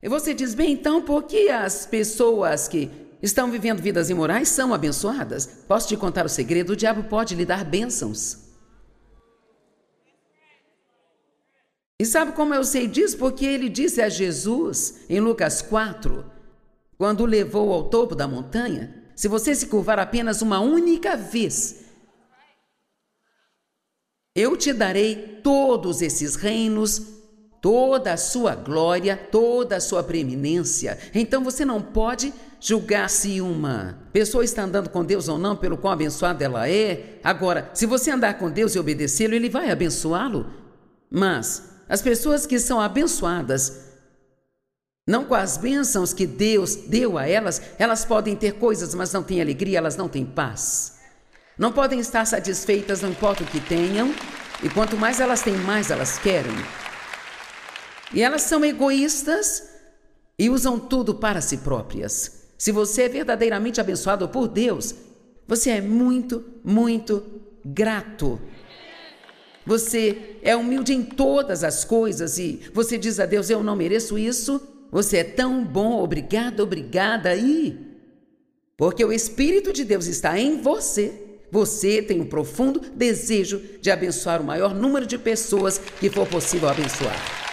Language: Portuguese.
E você diz, bem, então, por que as pessoas que estão vivendo vidas imorais são abençoadas? Posso te contar o segredo? O diabo pode lhe dar bênçãos. E sabe como eu sei disso? Porque ele disse a Jesus, em Lucas 4, quando o levou ao topo da montanha, se você se curvar apenas uma única vez, eu te darei todos esses reinos, toda a sua glória, toda a sua preeminência. Então você não pode julgar se uma pessoa está andando com Deus ou não, pelo quão abençoada ela é. Agora, se você andar com Deus e obedecê-lo, ele vai abençoá-lo. Mas as pessoas que são abençoadas, não com as bênçãos que Deus deu a elas, elas podem ter coisas, mas não têm alegria, elas não têm paz. Não podem estar satisfeitas, não importa o que tenham, e quanto mais elas têm, mais elas querem. E elas são egoístas e usam tudo para si próprias. Se você é verdadeiramente abençoado por Deus, você é muito, muito grato. Você é humilde em todas as coisas e você diz a Deus, eu não mereço isso. Você é tão bom, obrigado, obrigada. Porque o Espírito de Deus está em você. Você tem um profundo desejo de abençoar o maior número de pessoas que for possível abençoar.